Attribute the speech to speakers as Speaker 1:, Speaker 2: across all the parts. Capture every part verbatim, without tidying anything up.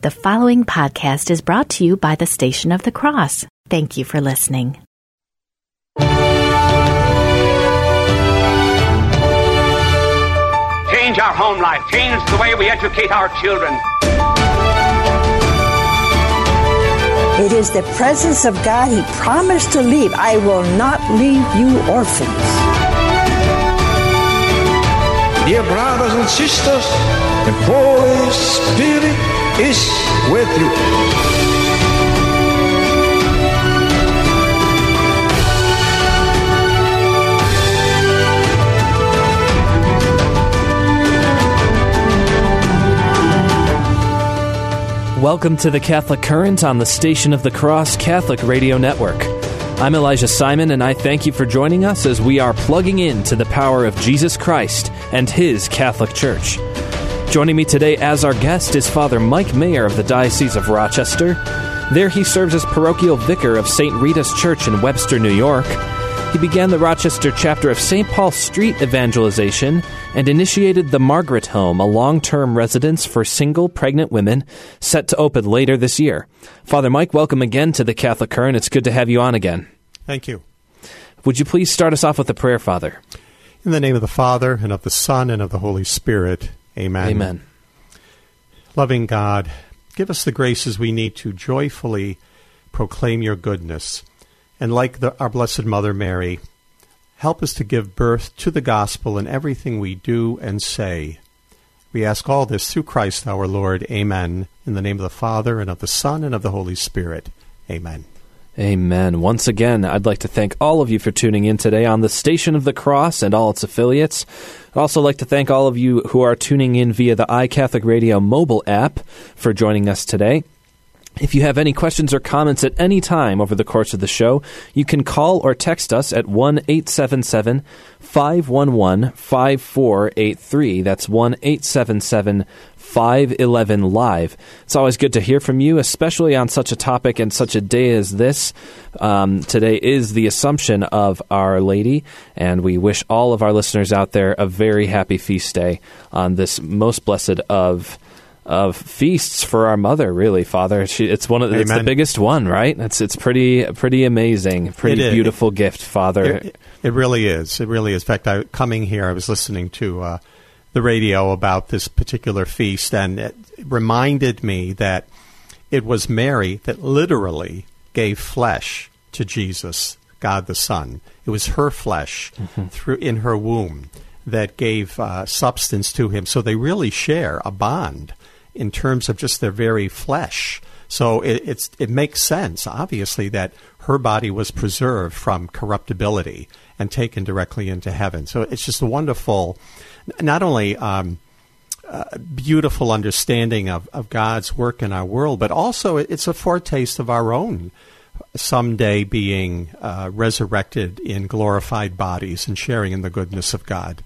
Speaker 1: The following podcast is brought to you by the Station of the Cross. Thank you for listening.
Speaker 2: Change our home life. Change the way we educate our children.
Speaker 3: It is the presence of God He promised to leave. I will not leave you orphans.
Speaker 4: Dear brothers and sisters, the Holy Spirit is with you.
Speaker 5: Welcome to the Catholic Current on the Station of the Cross Catholic Radio Network. I'm Elijah Simon, and I thank you for joining us as we are plugging into the power of Jesus Christ and His Catholic Church. Joining me today as our guest is Father Mike Mayer of the Diocese of Rochester. There he serves as parochial vicar of Saint Rita's Church in Webster, New York. He began the Rochester chapter of Saint Paul Street evangelization and initiated the Margaret Home, a long-term residence for single pregnant women, set to open later this year. Father Mike, welcome again to the Catholic Current. It's good to have you on again.
Speaker 6: Thank you.
Speaker 5: Would you please start us off with a prayer, Father?
Speaker 6: In the name of the Father, and of the Son, and of the Holy Spirit. Amen.
Speaker 5: Amen.
Speaker 6: Loving God, give us the graces we need to joyfully proclaim your goodness. And like the, our Blessed Mother Mary, help us to give birth to the gospel in everything we do and say. We ask all this through Christ our Lord. Amen. In the name of the Father, and of the Son, and of the Holy Spirit. Amen.
Speaker 5: Amen. Once again, I'd like to thank all of you for tuning in today on the Station of the Cross and all its affiliates. I'd also like to thank all of you who are tuning in via the iCatholic Radio mobile app for joining us today. If you have any questions or comments at any time over the course of the show, you can call or text us at one eight seven seven, five one one, five four eight three. That's one eight seven seven, five one one, live. It's always good to hear from you, especially on such a topic and such a day as this. Um, today is the Assumption of Our Lady, and we wish all of our listeners out there a very happy feast day on this most blessed of of feasts for our mother, really, Father. She, it's one of the, it's the biggest one, right? It's it's pretty pretty amazing, pretty beautiful gift, Father.
Speaker 6: It, it really is. It really is. In fact, I, coming here, I was listening to uh, the radio about this particular feast, and it reminded me that it was Mary that literally gave flesh to Jesus, God the Son. It was her flesh mm-hmm. through in her womb that gave uh, substance to him. So they really share a bond in terms of just their very flesh. So it, it's it makes sense, obviously, that her body was preserved from corruptibility and taken directly into heaven. So it's just a wonderful, not only um, uh, beautiful understanding of, of God's work in our world, but also it's a foretaste of our own someday being uh, resurrected in glorified bodies and sharing in the goodness of God.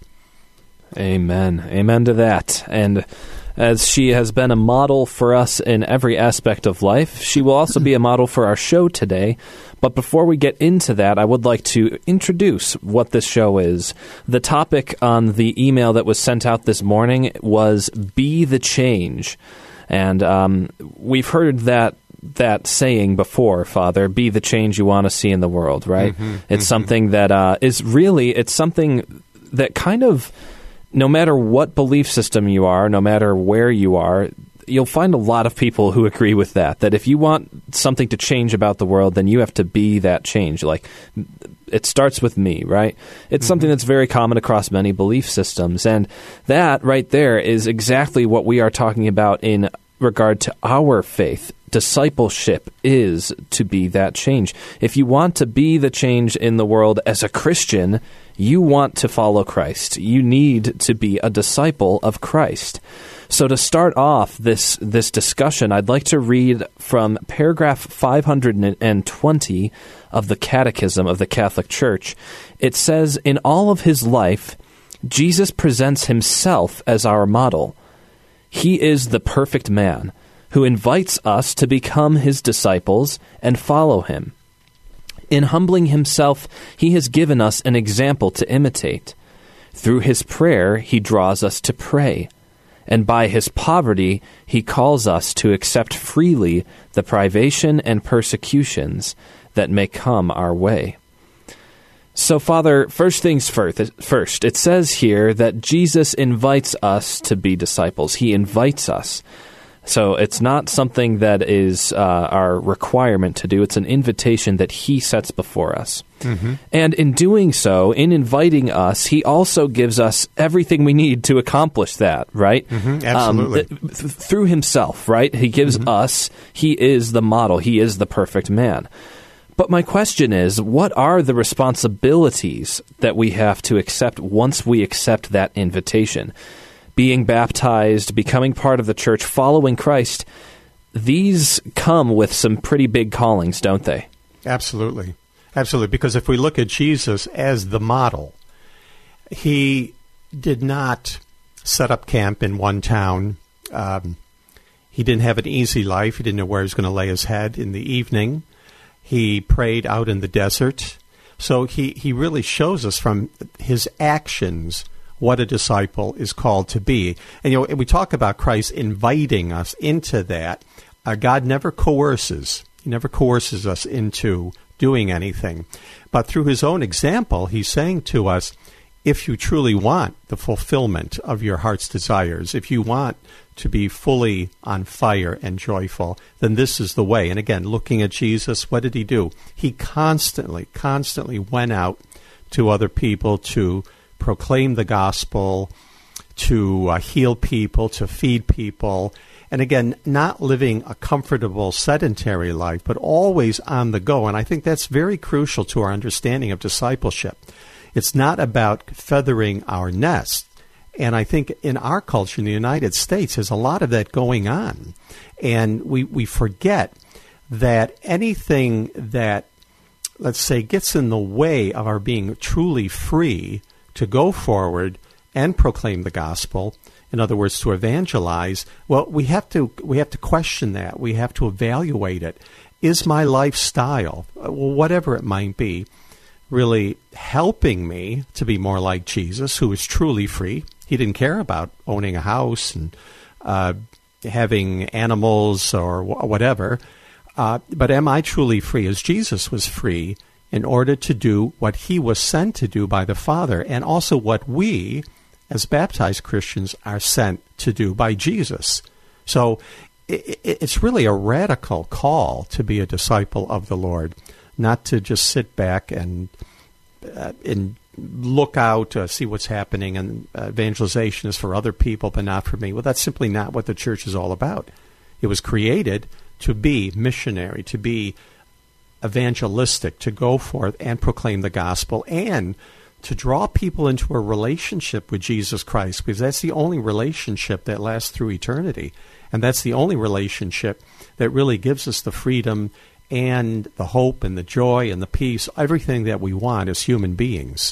Speaker 5: Amen. Amen to that. And as she has been a model for us in every aspect of life, she will also be a model for our show today. But before we get into that, I would like to introduce what this show is. The topic on the email that was sent out this morning was Be the Change. And um, we've heard that that saying before, Father, be the change you want to see in the world, right? Mm-hmm, it's mm-hmm. something that uh, is really, it's something that kind of, no matter what belief system you are, no matter where you are, you'll find a lot of people who agree with that, that if you want something to change about the world, then you have to be that change. Like, it starts with me, right? It's mm-hmm. something that's very common across many belief systems. And that right there is exactly what we are talking about in regard to our faith. Discipleship is to be that change. If you want to be the change in the world as a Christian, you want to follow Christ. You need to be a disciple of Christ. So to start off this this discussion, I'd like to read from paragraph five hundred twenty of the Catechism of the Catholic Church. It says, "In all of his life, Jesus presents himself as our model. He is the perfect man who invites us to become his disciples and follow him. In humbling himself, he has given us an example to imitate. Through his prayer, he draws us to pray. and by his poverty he calls us to accept freely the privation and persecutions that may come our way. So, Father, first things first, first, it says here that Jesus invites us to be disciples. He invites us. So it's not something that is uh, our requirement to do. It's an invitation that he sets before us. Mm-hmm. And in doing so, in inviting us, he also gives us everything we need to accomplish that, right?
Speaker 6: Mm-hmm. Absolutely.
Speaker 5: Um, th- th- through himself, right? He gives mm-hmm. us, he is the model. He is the perfect man. But my question is, what are the responsibilities that we have to accept once we accept that invitation? Being baptized, becoming part of the church, following Christ, these come with some pretty big callings, don't they?
Speaker 6: Absolutely. Absolutely. Because if we look at Jesus as the model, he did not set up camp in one town. Um, he didn't have an easy life. He didn't know where he was going to lay his head in the evening. He prayed out in the desert. So he, he really shows us from his actions what a disciple is called to be. And, you know, we talk about Christ inviting us into that. Uh, God never coerces. He never coerces us into doing anything. But through his own example, he's saying to us, if you truly want the fulfillment of your heart's desires, if you want to be fully on fire and joyful, then this is the way. And again, looking at Jesus, what did he do? He constantly, constantly went out to other people to proclaim the gospel, to uh, heal people, to feed people. And again, not living a comfortable, sedentary life, but always on the go. And I think that's very crucial to our understanding of discipleship. It's not about feathering our nest. And I think in our culture in the United States, there's a lot of that going on. And we, we forget that anything that, let's say, gets in the way of our being truly free to go forward and proclaim the gospel, in other words, to evangelize, well, we have to we have to question that. We have to evaluate it. Is my lifestyle, whatever it might be, really helping me to be more like Jesus, who is truly free? He didn't care about owning a house and uh, having animals or wh- whatever. Uh, but am I truly free as Jesus was free in order to do what he was sent to do by the Father, and also what we, as baptized Christians, are sent to do by Jesus? So it, it's really a radical call to be a disciple of the Lord, not to just sit back and uh, and look out, uh, see what's happening, and uh, evangelization is for other people, but not for me. Well, that's simply not what the church is all about. It was created to be missionary, to be evangelistic, to go forth and proclaim the gospel, and to draw people into a relationship with Jesus Christ, because that's the only relationship that lasts through eternity. And that's the only relationship that really gives us the freedom and the hope and the joy and the peace, everything that we want as human beings.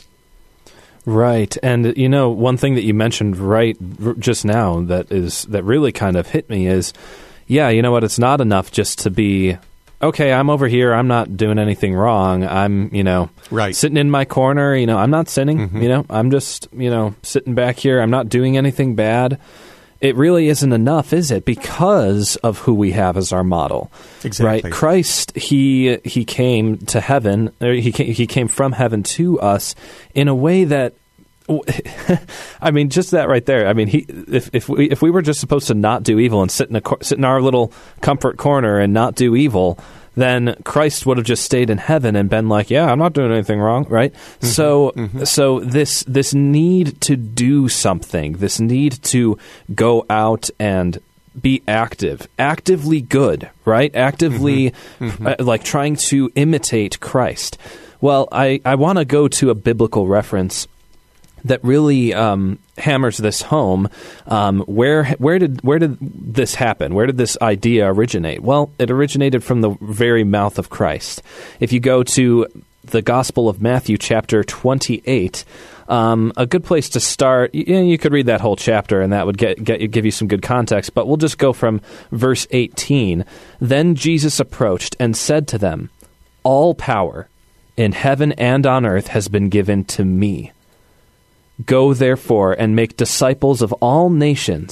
Speaker 5: Right. And, you know, one thing that you mentioned right just now that is that really kind of hit me is, yeah, you know what, it's not enough just to be, okay, I'm over here, I'm not doing anything wrong, I'm, you know,
Speaker 6: right.
Speaker 5: sitting in my corner, you know, I'm not sinning, mm-hmm. you know, I'm just, you know, sitting back here, I'm not doing anything bad. It really isn't enough, is it? Because of who we have as our model.
Speaker 6: Exactly.
Speaker 5: Right? Christ, he he came to heaven, or he came, he came from heaven to us in a way that, I mean, just that right there. I mean, he if if we if we were just supposed to not do evil and sit in a sit in our little comfort corner and not do evil, then Christ would have just stayed in heaven and been like, yeah, I'm not doing anything wrong, right? Mm-hmm. So mm-hmm. so this this need to do something, this need to go out and be active, actively good, right? Actively mm-hmm. uh, like trying to imitate Christ. Well, I, I want to go to a biblical reference that really um, hammers this home. Um, where where did where did this happen? Where did this idea originate? Well, it originated from the very mouth of Christ. If you go to the Gospel of Matthew, chapter twenty-eight, um, a good place to start. You, you could read that whole chapter, and that would get, get give you some good context. But we'll just go from verse eighteen. Then Jesus approached and said to them, "All power in heaven and on earth has been given to me. Go, therefore, and make disciples of all nations,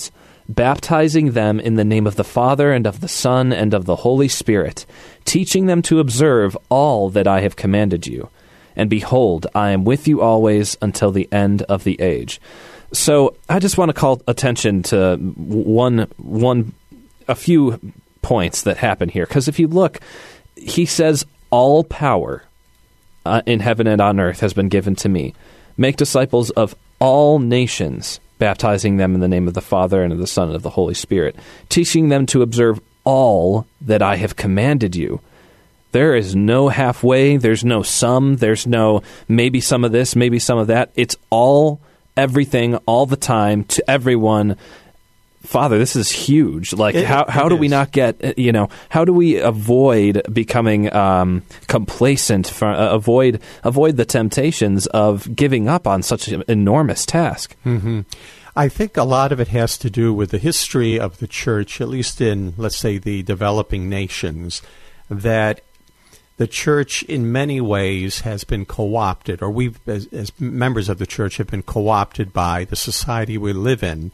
Speaker 5: baptizing them in the name of the Father and of the Son and of the Holy Spirit, teaching them to observe all that I have commanded you. And behold, I am with you always until the end of the age. So I just want to call attention to one, one, a few points that happen here. Because if you look, he says, all power uh, in heaven and on earth has been given to me. Make disciples of all nations, baptizing them in the name of the Father and of the Son and of the Holy Spirit, teaching them to observe all that I have commanded you. There is no halfway, there's no some, there's no maybe some of this, maybe some of that. It's all, everything, all the time, to everyone. Father, this is huge. Like, it, how how do is. we not get, you know, how do we avoid becoming um, complacent, for, uh, avoid avoid the temptations of giving up on such an enormous task?
Speaker 6: Mm-hmm. I think a lot of it has to do with the history of the church, at least in, let's say, the developing nations, that the church in many ways has been co-opted, or we as, as members of the church have been co-opted by the society we live in.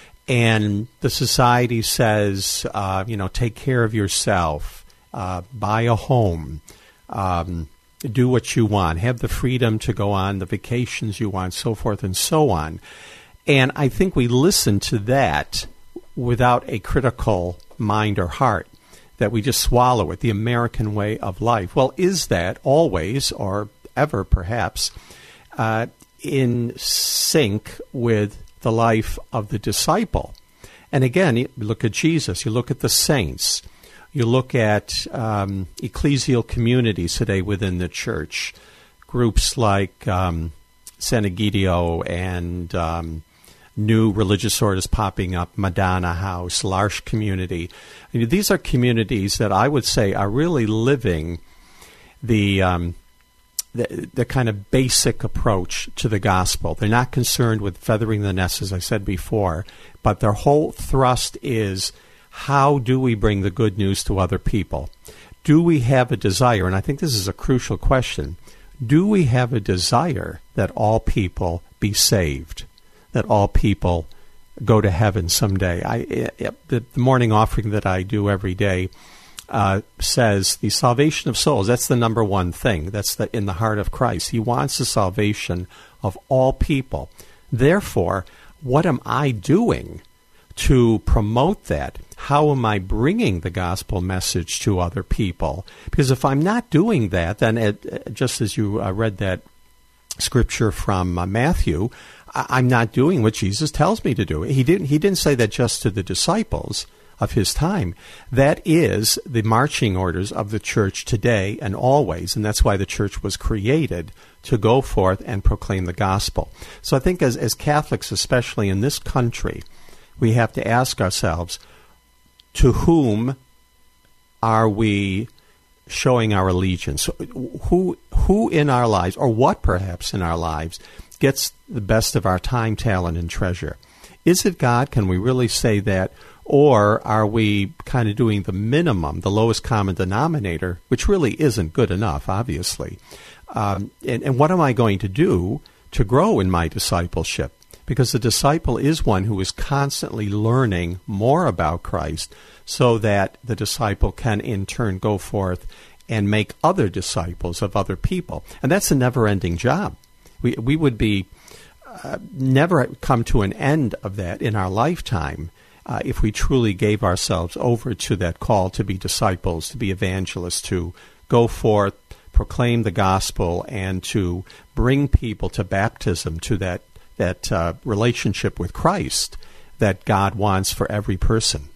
Speaker 6: And the society says, uh, you know, take care of yourself, uh, buy a home, um, do what you want, have the freedom to go on the vacations you want, so forth and so on. And I think we listen to that without a critical mind or heart, that we just swallow it, the American way of life. Well, is that always, or ever perhaps, uh, in sync with the life of the disciple? And again, you look at Jesus, you look at the saints, you look at um, ecclesial communities today within the church, groups like um, San Egidio and um, new religious orders popping up, Madonna House, L'Arche community. I mean, these are communities that I would say are really living the um, The, the kind of basic approach to the gospel. They're not concerned with feathering the nest, as I said before, but their whole thrust is, how do we bring the good news to other people? Do we have a desire, and I think this is a crucial question, do we have a desire that all people be saved, that all people go to heaven someday? I, the morning offering that I do every day Uh, says the salvation of souls. That's the number one thing. That's the, in the heart of Christ. He wants the salvation of all people. Therefore, what am I doing to promote that? How am I bringing the gospel message to other people? Because if I'm not doing that, then it, just as you uh, read that scripture from uh, Matthew, I, I'm not doing what Jesus tells me to do. He didn't. He didn't say that just to the disciples of his time. That is the marching orders of the church today and always, and that's why the church was created, to go forth and proclaim the gospel. So I think as, as Catholics, especially in this country, we have to ask ourselves, to whom are we showing our allegiance? Who, who in our lives, or what perhaps in our lives, gets the best of our time, talent, and treasure? Is it God? Can we really say that? Or are we kind of doing the minimum, the lowest common denominator, which really isn't good enough, obviously? Um, and, and what am I going to do to grow in my discipleship? Because the disciple is one who is constantly learning more about Christ so that the disciple can in turn go forth and make other disciples of other people. And that's a never-ending job. We, we would be uh, never come to an end of that in our lifetime. Uh, if we truly gave ourselves over to that call to be disciples, to be evangelists, to go forth, proclaim the gospel, and to bring people to baptism, to that, that uh, relationship with Christ that God wants for every person.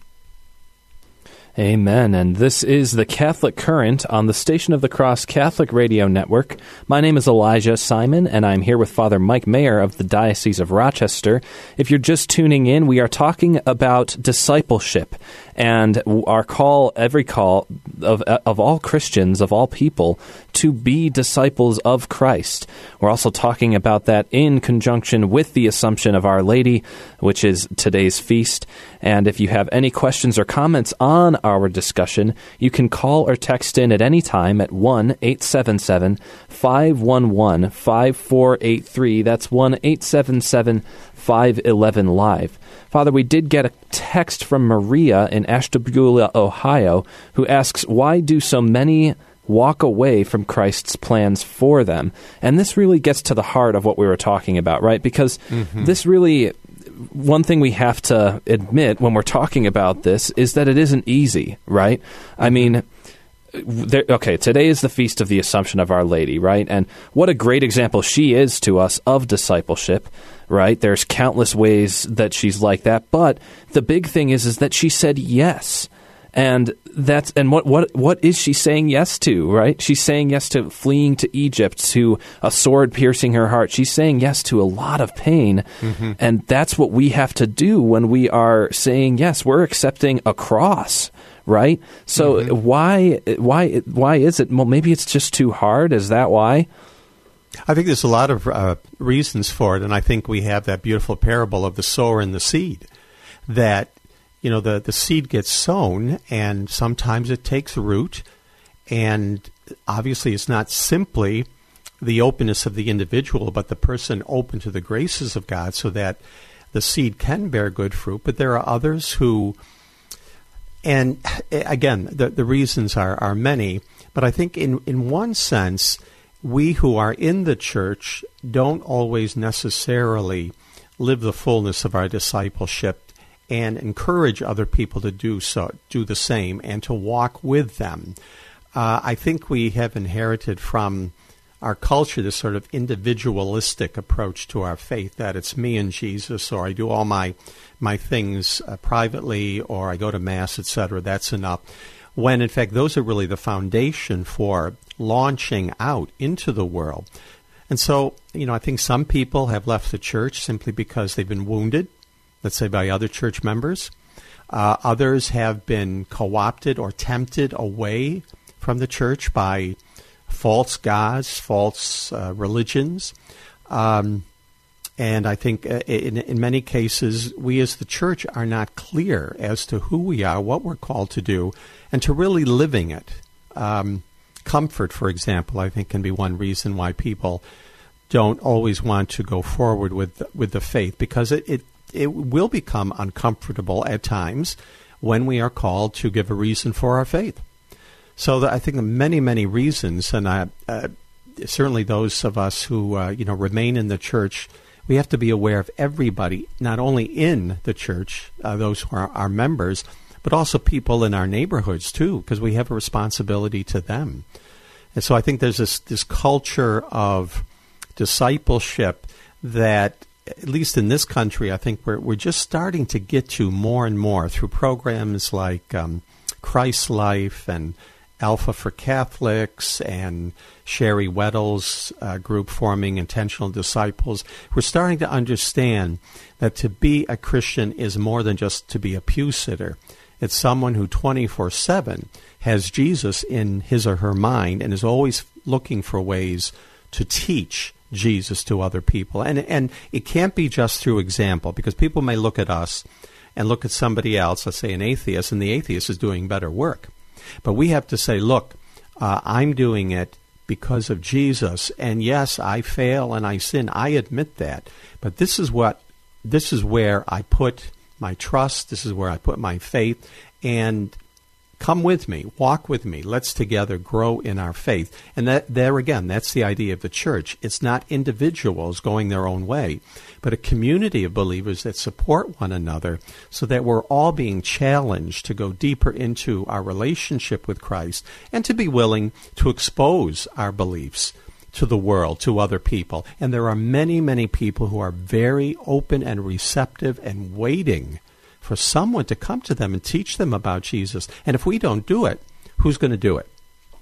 Speaker 5: Amen. And this is the Catholic Current on the Station of the Cross Catholic Radio Network. My name is Elijah Simon, and I'm here with Father Mike Mayer of the Diocese of Rochester. If you're just tuning in, we are talking about discipleship and our call, every call of of all Christians, of all people, to be disciples of Christ. We're also talking about that in conjunction with the Assumption of Our Lady, which is today's feast. And if you have any questions or comments on our discussion, you can call or text in at any time at one eight seven seven, five one one, five four eight three. That's one eight seven seven, five eleven live. Father, we did get a text from Maria in Ashtabula, Ohio, who asks, why do so many walk away from Christ's plans for them? And this really gets to the heart of what we were talking about, right? Because mm-hmm. this really, one thing we have to admit when we're talking about this is that it isn't easy, right? I mean, there, okay, today is the Feast of the Assumption of Our Lady, right? And what a great example she is to us of discipleship, right? There's countless ways that she's like that, but the big thing is is that she said yes. And that's and what what what is she saying yes to, right? She's saying yes to fleeing to Egypt, to a sword piercing her heart. She's saying yes to a lot of pain. Mm-hmm. And that's what we have to do when we are saying yes. We're accepting a cross, right? So mm-hmm. why why why is it? Well, maybe it's just too hard. Is that why?
Speaker 6: I think there's a lot of uh, reasons for it, and I think we have that beautiful parable of the sower and the seed, that you know, the, the seed gets sown, and sometimes it takes root, and obviously it's not simply the openness of the individual, but the person open to the graces of God so that the seed can bear good fruit. But there are others who, and again, the, the reasons are, are many, but I think in, in one sense, we who are in the church don't always necessarily live the fullness of our discipleship and encourage other people to do so, do the same, and to walk with them. Uh, I think we have inherited from our culture this sort of individualistic approach to our faith, that it's me and Jesus, or I do all my my things uh, privately, or I go to Mass, et cetera. That's enough. When, in fact, those are really the foundation for launching out into the world. And so, you know, I think some people have left the church simply because they've been wounded, let's say by other church members. Uh, others have been co-opted or tempted away from the church by false gods, false uh, religions. Um, and I think in, in many cases, we as the church are not clear as to who we are, what we're called to do, and to really living it. Um, comfort, for example, I think can be one reason why people don't always want to go forward with with the faith, because it, it It will become uncomfortable at times when we are called to give a reason for our faith. So that I think many, many reasons, and I, uh, certainly those of us who uh, you know remain in the church, we have to be aware of everybody, not only in the church, uh, those who are our members, but also people in our neighborhoods too, because we have a responsibility to them. And so I think there's this this culture of discipleship that, at least in this country, I think we're we're just starting to get to more and more through programs like um, Christ Life and Alpha for Catholics and Sherry Weddle's uh, group forming Intentional Disciples. We're starting to understand that to be a Christian is more than just to be a pew sitter. It's someone who twenty-four seven has Jesus in his or her mind and is always looking for ways to teach Jesus to other people. And and it can't be just through example, because people may look at us and look at somebody else, let's say an atheist, and the atheist is doing better work. But we have to say, look, uh, I'm doing it because of Jesus, and yes, I fail and I sin. I admit that. But this is what, this is where I put my trust, this is where I put my faith, and come with me, walk with me. Let's together grow in our faith. And that, there again, that's the idea of the church. It's not individuals going their own way, but a community of believers that support one another so that we're all being challenged to go deeper into our relationship with Christ and to be willing to expose our beliefs to the world, to other people. And there are many, many people who are very open and receptive and waiting for someone to come to them and teach them about Jesus. And if we don't do it, who's going to do it?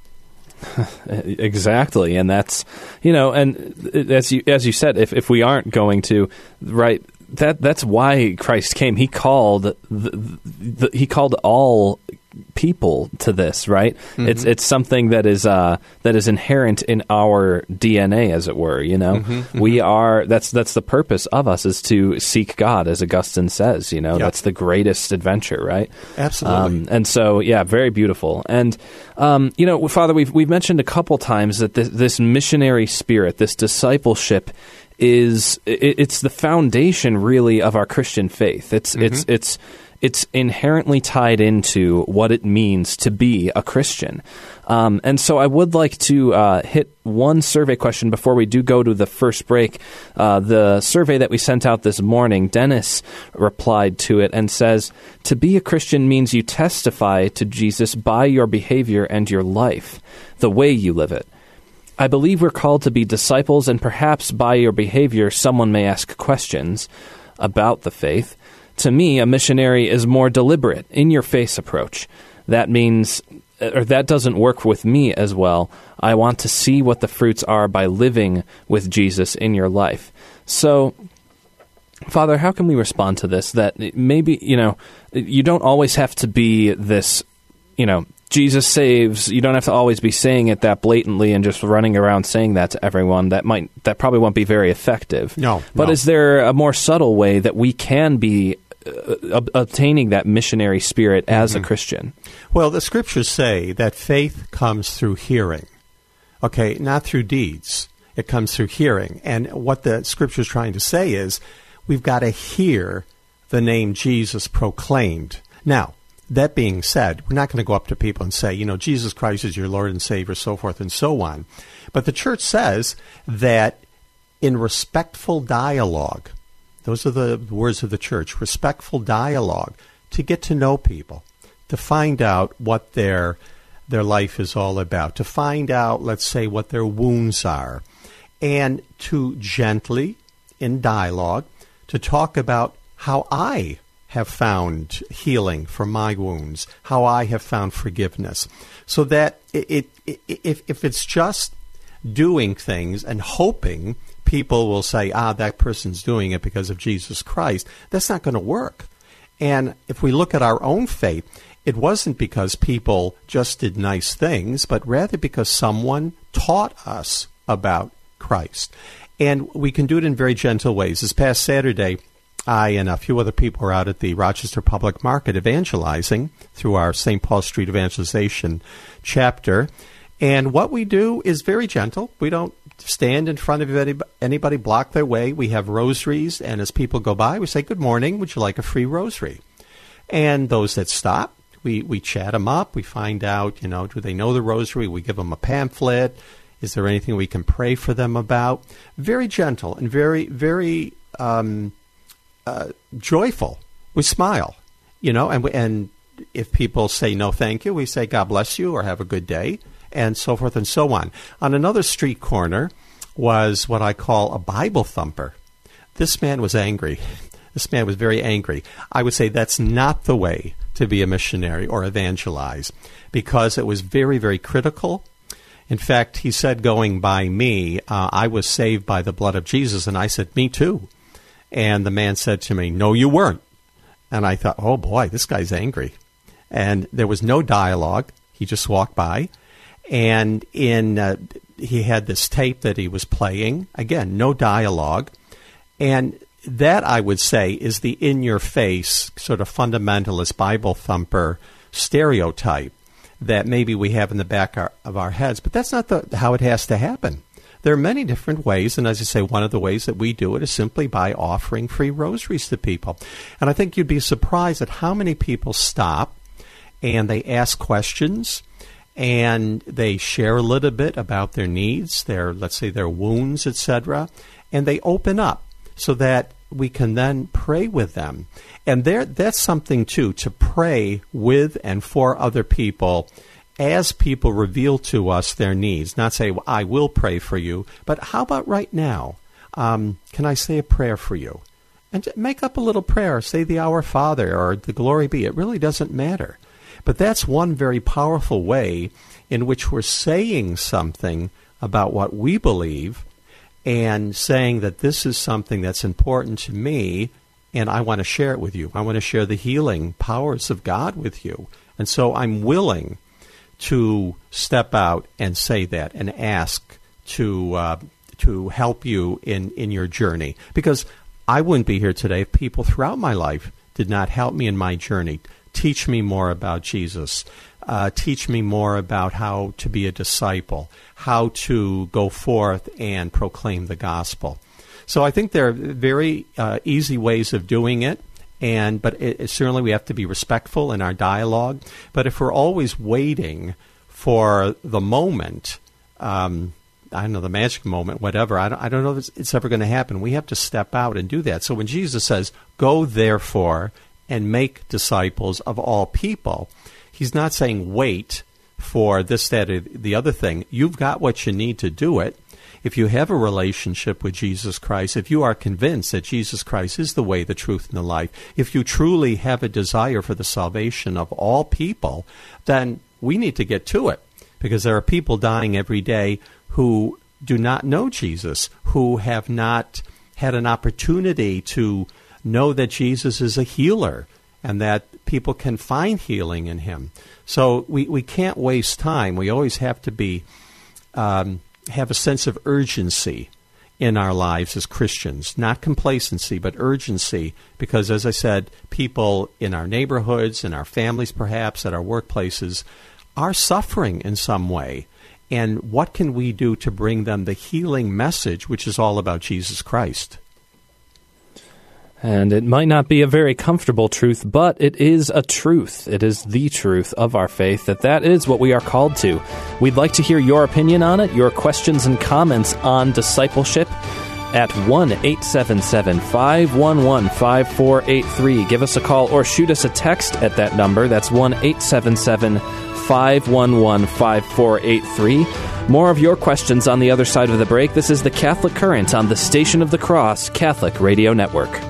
Speaker 5: Exactly. And that's, you know, and as you as you said, if, if we aren't going to, right, that that's why Christ came. He called the, the, he called all people to this, right? Mm-hmm. It's it's something that is uh, that is inherent in our D N A, as it were. You know, mm-hmm, mm-hmm. we are. That's that's the purpose of us, is to seek God, as Augustine says. You know, yep. That's the greatest adventure, right?
Speaker 6: Absolutely.
Speaker 5: Um, and so, yeah, very beautiful. And um, you know, Father, we've we've mentioned a couple times that this, this missionary spirit, this discipleship, is it, it's the foundation, really, of our Christian faith. It's mm-hmm. it's it's it's inherently tied into what it means to be a Christian. Um, and so I would like to uh, hit one survey question before we do go to the first break. Uh, the survey that we sent out this morning, Dennis replied to it and says, to be a Christian means you testify to Jesus by your behavior and your life, the way you live it. I believe we're called to be disciples, and perhaps by your behavior someone may ask questions about the faith. To me, a missionary is more deliberate, in-your-face approach. That means, or that doesn't work with me as well. I want to see what the fruits are by living with Jesus in your life. So, Father, how can we respond to this? That maybe, you know, you don't always have to be this, you know, Jesus saves. You don't have to always be saying it that blatantly and just running around saying that to everyone. That might, that probably won't be very effective.
Speaker 6: No.
Speaker 5: But
Speaker 6: no.
Speaker 5: is there a more subtle way that we can be uh, obtaining that missionary spirit as mm-hmm. a Christian?
Speaker 6: Well, the scriptures say that faith comes through hearing. Okay, not through deeds. It comes through hearing. And what the scripture is trying to say is we've got to hear the name Jesus proclaimed. Now, that being said, we're not going to go up to people and say, you know, Jesus Christ is your Lord and Savior, so forth and so on. But the church says that in respectful dialogue, those are the words of the church, respectful dialogue, to get to know people, to find out what their their life is all about, to find out, let's say, what their wounds are, and to gently, in dialogue, to talk about how I have found healing for my wounds, how I have found forgiveness, so that it, it, if, if it's just doing things and hoping people will say, ah, that person's doing it because of Jesus Christ, that's not going to work. And if we look at our own faith, it wasn't because people just did nice things, but rather because someone taught us about Christ. And we can do it in very gentle ways. This past Saturday, I and a few other people were out at the Rochester Public Market evangelizing through our Saint Paul Street Evangelization chapter. And what we do is very gentle. We don't stand in front of anybody, anybody, block their way. We have rosaries, and as people go by, we say, good morning, would you like a free rosary? And those that stop, we, we chat them up. We find out, you know, do they know the rosary? We give them a pamphlet. Is there anything we can pray for them about? Very gentle and very, very um, uh, joyful. We smile, you know, and we, and if people say no thank you, we say God bless you or have a good day, and so forth and so on. On another street corner was what I call a Bible thumper. This man was angry. This man was very angry. I would say that's not the way to be a missionary or evangelize, because it was very, very critical. In fact, he said, going by me, uh, I was saved by the blood of Jesus. And I said, me too. And the man said to me, no, you weren't. And I thought, oh, boy, this guy's angry. And there was no dialogue. He just walked by. And in uh, he had this tape that he was playing. Again, no dialogue. And that, I would say, is the in-your-face sort of fundamentalist Bible thumper stereotype that maybe we have in the back our, of our heads. But that's not the, how it has to happen. There are many different ways, and as I say, one of the ways that we do it is simply by offering free rosaries to people. And I think you'd be surprised at how many people stop and they ask questions, and they share a little bit about their needs, their, let's say, their wounds, et cetera, and they open up so that we can then pray with them. And there, that's something, too, to pray with and for other people as people reveal to us their needs. Not say, well, I will pray for you, but how about right now? Um, can I say a prayer for you? And make up a little prayer. Say the Our Father or the Glory Be. It really doesn't matter. But that's one very powerful way in which we're saying something about what we believe and saying that this is something that's important to me, and I want to share it with you. I want to share the healing powers of God with you. And so I'm willing to step out and say that and ask to uh, to help you in, in your journey. Because I wouldn't be here today if people throughout my life did not help me in my journey. Teach me more about Jesus. Uh, teach me more about how to be a disciple, how to go forth and proclaim the gospel. So I think there are very uh, easy ways of doing it. And but it, it, certainly we have to be respectful in our dialogue. But if we're always waiting for the moment, um, I don't know, the magic moment, whatever, I don't, I don't know if it's, it's ever going to happen. We have to step out and do that. So when Jesus says, go therefore and make disciples of all people, he's not saying wait for this, that, or the other thing. You've got what you need to do it. If you have a relationship with Jesus Christ, if you are convinced that Jesus Christ is the way, the truth, and the life, if you truly have a desire for the salvation of all people, then we need to get to it, because there are people dying every day who do not know Jesus, who have not had an opportunity to know that Jesus is a healer and that people can find healing in him. So we, we can't waste time. We always have to be... Um, have a sense of urgency in our lives as Christians, not complacency, but urgency, because, as I said, people in our neighborhoods, in our families perhaps, at our workplaces, are suffering in some way. And what can we do to bring them the healing message, which is all about Jesus Christ?
Speaker 5: And it might not be a very comfortable truth, but it is a truth. It is the truth of our faith that that is what we are called to. We'd like to hear your opinion on it, your questions and comments on discipleship at one eight seven seven, five one one, five four eight three. Give us a call or shoot us a text at that number. That's one eight seven seven, five one one, five four eight three. More of your questions on the other side of the break. This is the Catholic Current on the Station of the Cross Catholic Radio Network.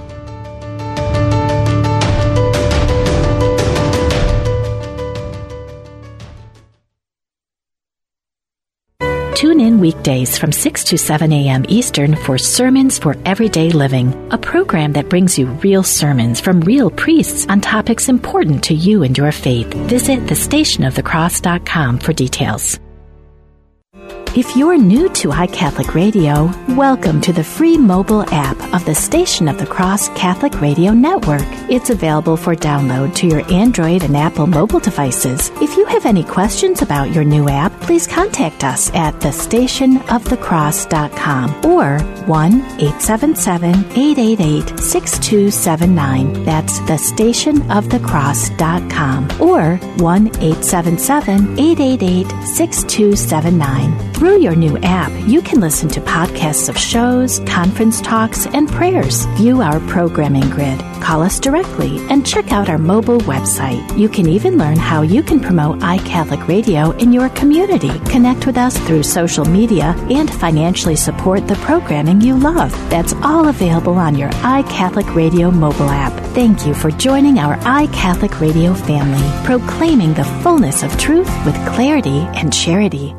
Speaker 1: Tune in weekdays from six to seven a.m. Eastern for Sermons for Everyday Living, a program that brings you real sermons from real priests on topics important to you and your faith. Visit the station of the cross dot com for details. If you're new to iCatholic Radio, welcome to the free mobile app of the Station of the Cross Catholic Radio Network. It's available for download to your Android and Apple mobile devices. If you have any questions about your new app, please contact us at the station of the cross dot com or one eight seven seven, eight eight eight, six two seven nine. That's the station of the cross dot com or one eight seven seven, eight eight eight, six two seven nine. Through your new app, you can listen to podcasts of shows, conference talks, and prayers. View our programming grid, call us directly, and check out our mobile website. You can even learn how you can promote iCatholic Radio in your community. Connect with us through social media and financially support the programming you love. That's all available on your iCatholic Radio mobile app. Thank you for joining our iCatholic Radio family, proclaiming the fullness of truth with clarity and charity.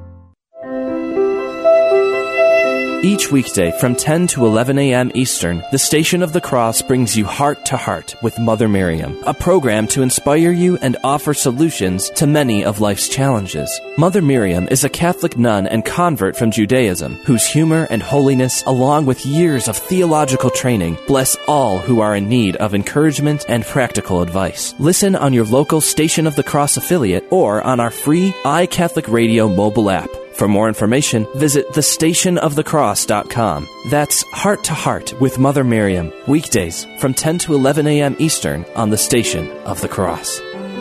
Speaker 5: Each weekday from ten to eleven a.m. Eastern, the Station of the Cross brings you Heart to Heart with Mother Miriam, a program to inspire you and offer solutions to many of life's challenges. Mother Miriam is a Catholic nun and convert from Judaism, whose humor and holiness, along with years of theological training, bless all who are in need of encouragement and practical advice. Listen on your local Station of the Cross affiliate or on our free iCatholic Radio mobile app. For more information, visit the station of the cross dot com. That's Heart to Heart with Mother Miriam, weekdays from ten to eleven a.m. Eastern on the Station of the Cross.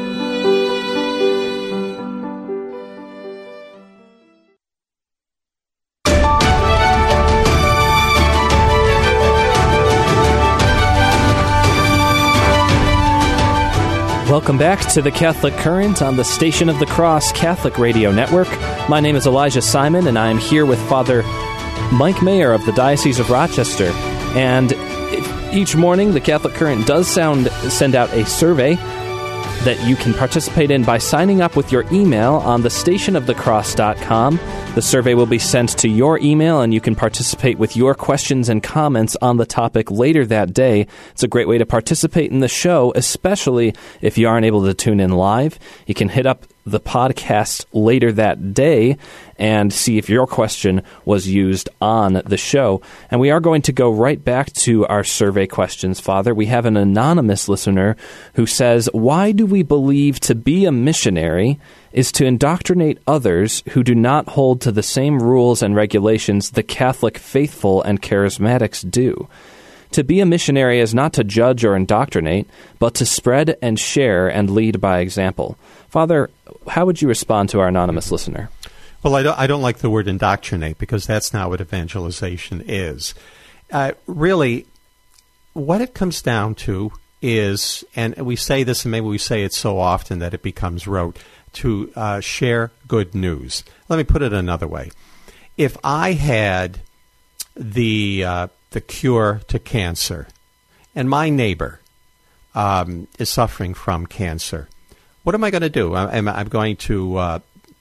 Speaker 5: Welcome back to the Catholic Current on the Station of the Cross Catholic Radio Network. My name is Elijah Simon, and I am here with Father Mike Mayer of the Diocese of Rochester. And each morning, the Catholic Current does sound, send out a survey that you can participate in by signing up with your email on the station of the cross dot com. The survey will be sent to your email, and you can participate with your questions and comments on the topic later that day. It's a great way to participate in the show, especially if you aren't able to tune in live. You can hit up the podcast later that day and see if your question was used on the show. And we are going to go right back to our survey questions, Father. We have an anonymous listener who says, why do we believe to be a missionary is to indoctrinate others who do not hold to the same rules and regulations the Catholic faithful and charismatics do? To be a missionary is not to judge or indoctrinate, but to spread and share and lead by example. Father, how would you respond to our anonymous listener?
Speaker 6: Well, I don't, I don't like the word indoctrinate because that's not what evangelization is. Uh, really, what it comes down to is, and we say this and maybe we say it so often that it becomes rote, to uh, share good news. Let me put it another way. If I had the uh, the cure to cancer, and my neighbor um, is suffering from cancer, what am I going to do? Am I going to uh,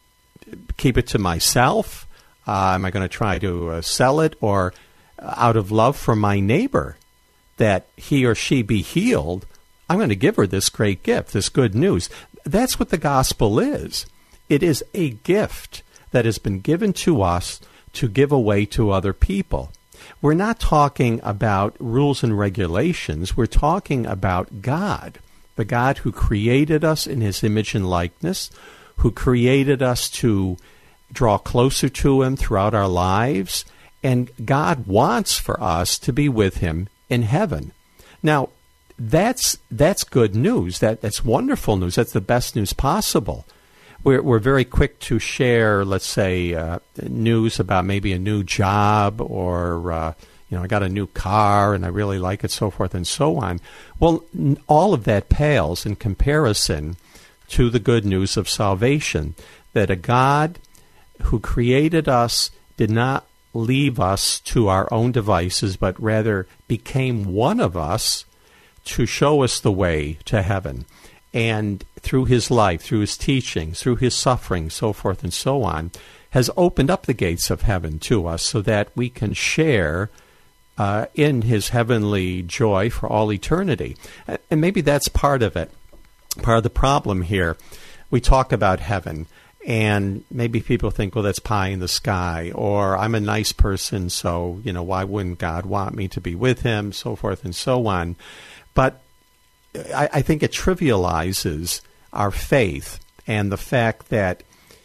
Speaker 6: keep it to myself? Uh, am I going to try to uh, sell it? Or uh, out of love for my neighbor, that he or she be healed, I'm going to give her this great gift, this good news. That's what the gospel is. It is a gift that has been given to us to give away to other people. We're not talking about rules and regulations. We're talking about God, the God who created us in his image and likeness, who created us to draw closer to him throughout our lives, and God wants for us to be with him in heaven. Now, that's that's good news. That that's wonderful news. That's the best news possible. We're we're very quick to share, let's say, uh, news about maybe a new job or uh, you know, I got a new car and I really like it, so forth and so on. Well, n- all of that pales in comparison to the good news of salvation, that a God who created us did not leave us to our own devices, but rather became one of us to show us the way to heaven. And through his life, through his teachings, through his suffering, so forth and so on, has opened up the gates of heaven to us so that we can share uh, in his heavenly joy for all eternity. And maybe that's part of it, part of the problem here. We talk about heaven, and maybe people think, well, that's pie in the sky, or I'm a nice person, so, you know, why wouldn't God want me to be with him, so forth and so on. But I, I think it trivializes our faith and the fact that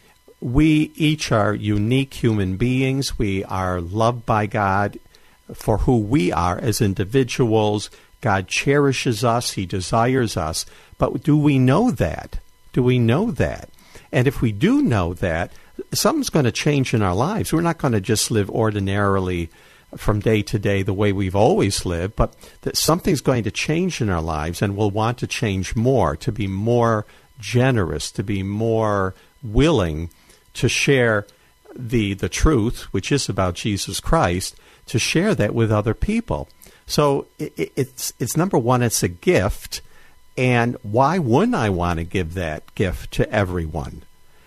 Speaker 6: we each are unique human beings. We are loved by God for who we are as individuals. God cherishes us. He desires us. But do we know that? Do we know that? And if we do know that, something's going to change in our lives. We're not going to just live ordinarily from day to day the way we've always lived, but that something's going to change in our lives, and we'll want to change more, to be more generous, to be more willing to share the the truth, which is about Jesus Christ, to share that with other people. So it, it's it's number one, it's a gift, and why wouldn't I want to give that gift to everyone?